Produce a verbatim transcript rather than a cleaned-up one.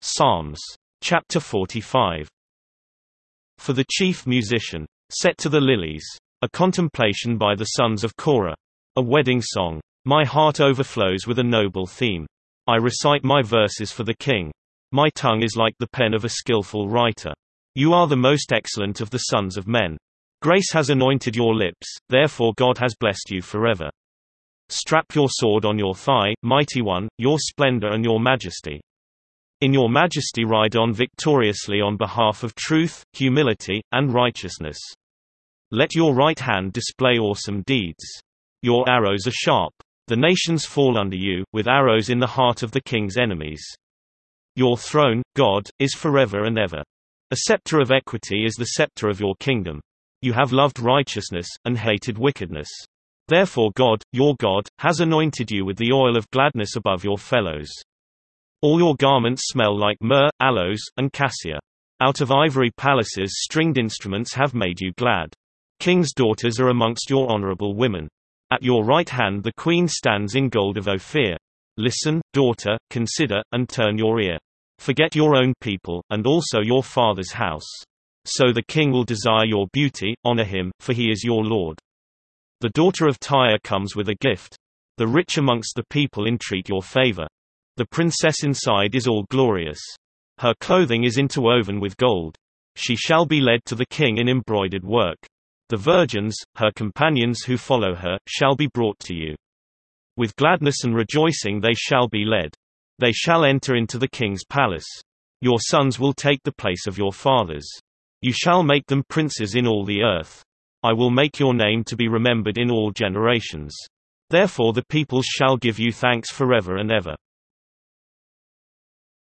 Psalms. Chapter forty-five. For the chief musician. Set to the lilies. A contemplation by the sons of Korah. A wedding song. My heart overflows with a noble theme. I recite my verses for the king. My tongue is like the pen of a skillful writer. You are the most excellent of the sons of men. Grace has anointed your lips, therefore God has blessed you forever. Strap your sword on your thigh, mighty one, your splendor and your majesty. In your majesty ride on victoriously on behalf of truth, humility, and righteousness. Let your right hand display awesome deeds. Your arrows are sharp. The nations fall under you, with arrows in the heart of the king's enemies. Your throne, God, is forever and ever. A scepter of equity is the scepter of your kingdom. You have loved righteousness, and hated wickedness. Therefore God, your God, has anointed you with the oil of gladness above your fellows. All your garments smell like myrrh, aloes, and cassia. Out of ivory palaces stringed instruments have made you glad. King's daughters are amongst your honorable women. At your right hand the queen stands in gold of Ophir. Listen, daughter, consider, and turn your ear. Forget your own people, and also your father's house. So the king will desire your beauty, honor him, for he is your lord. The daughter of Tyre comes with a gift. The rich amongst the people entreat your favor. The princess inside is all glorious. Her clothing is interwoven with gold. She shall be led to the king in embroidered work. The virgins, her companions who follow her, shall be brought to you. With gladness and rejoicing they shall be led. They shall enter into the king's palace. Your sons will take the place of your fathers. You shall make them princes in all the earth. I will make your name to be remembered in all generations. Therefore the peoples shall give you thanks forever and ever.